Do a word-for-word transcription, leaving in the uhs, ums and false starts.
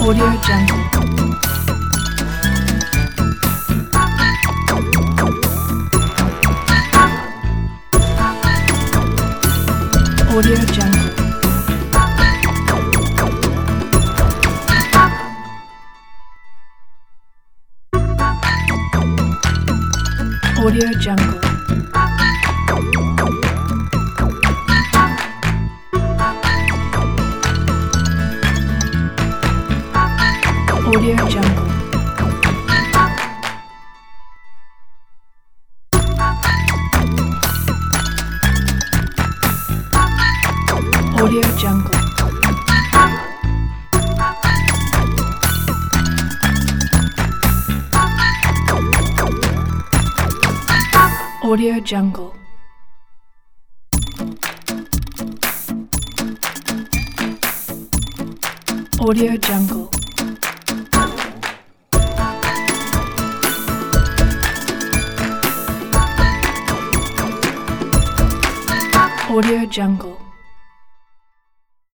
Audio Jungle. Audio Jungle. Audio Jungle. Audio Jungle. Audio Jungle. Audio Jungle. Audio Jungle. Audio Jungle.